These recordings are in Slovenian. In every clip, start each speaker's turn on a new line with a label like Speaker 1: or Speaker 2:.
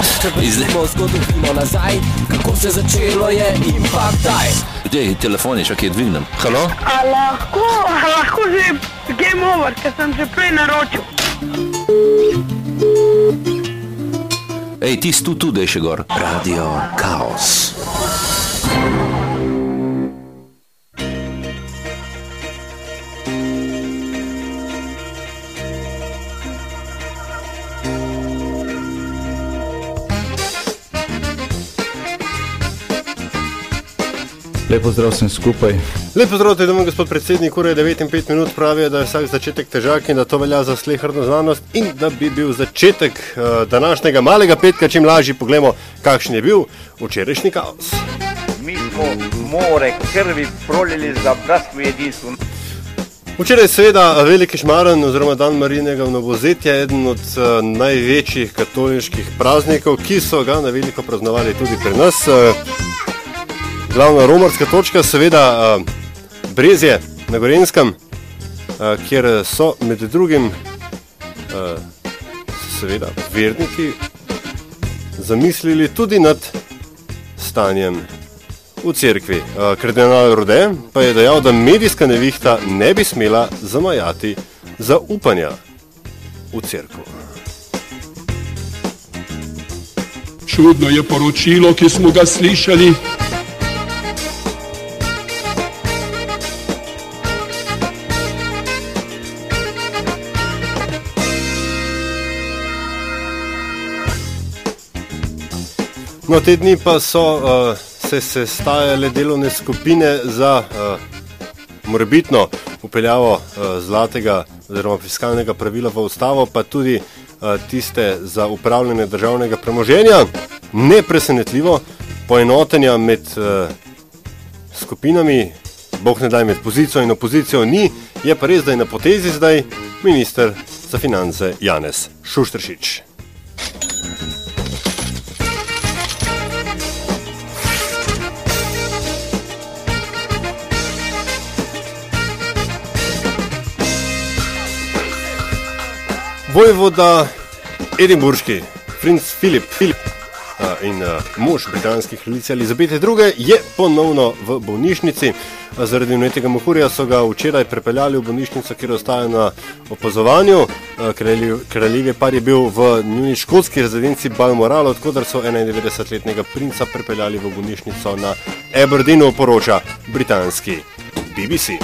Speaker 1: Če vrstimo zgodovino nazaj, kako se začelo je in pa kdaj.
Speaker 2: Dej, telefoni, čakaj, dvignem. Halo?
Speaker 3: A lahko že game over, ker sem že prej naročil.
Speaker 2: Ej, ti si tu, dej še gor. Radio Kaos.
Speaker 4: Lepo zdrav sem skupaj.
Speaker 5: Lepo zdrav, te domov, gospod predsednik, ura je 9 in 5 minut, pravijo, da je vsak začetek težak in da to velja za sleherno znanost in da bi bil začetek današnjega malega petka čim lažji. Poglejmo, kakšen je bil včerajšnji kaos.
Speaker 6: Mi smo more krvi prolili za bratstvo jedinstvo.
Speaker 5: Včeraj seveda veliki šmaren oziroma dan Marijinega vnovozetja, eden od največjih katoliških praznikov, ki so ga na veliko praznovali tudi pri nas. Glavna romarska točka, seveda Brezje na Gorenjskem, kjer so med drugim seveda verniki zamislili tudi nad stanjem v cerkvi. Kardinal Rode pa je dejal, da medijska nevihta ne bi smela zamajati zaupanja v cerkev.
Speaker 7: Čudno je poročilo, ki smo ga slišali.
Speaker 5: No, te dni pa so se sestajale delovne skupine za morebitno upeljavo zlatega oziroma fiskalnega pravila v ustavo, pa tudi tiste za upravljanje državnega premoženja. Nepresenetljivo poenotenja med skupinami, bog ne daj med pozicijo in opozicijo ni, je pa res, da je na potezi zdaj minister za finance Janez Šušteršič. Vojvoda edinburški, princ Filip in mož britanske kraljice Elizabete II. Je ponovno v bolnišnici. Zaradi vnetega mehurja so ga včeraj prepeljali v bolnišnico, kjer ostaja na opazovanju. Kraljevi par je bil v njuni škotski rezidenci Balmoral, odkudar so 91-letnega princa prepeljali v bolnišnico na Aberdeenu, poroča britanski BBC.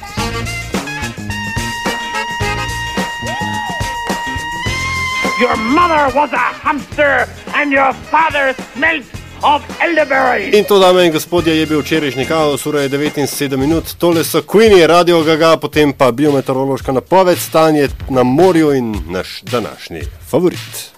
Speaker 6: Your mother was a hamster and your father smelt of elderberry.
Speaker 5: In to, dame in gospodje, je bil včerajšnji kaos, ura je 9 in 7 minut. Tole so Queenie, Radio Gaga, potem pa biometeorološka napoved, stanje na morju in naš današnji favorit.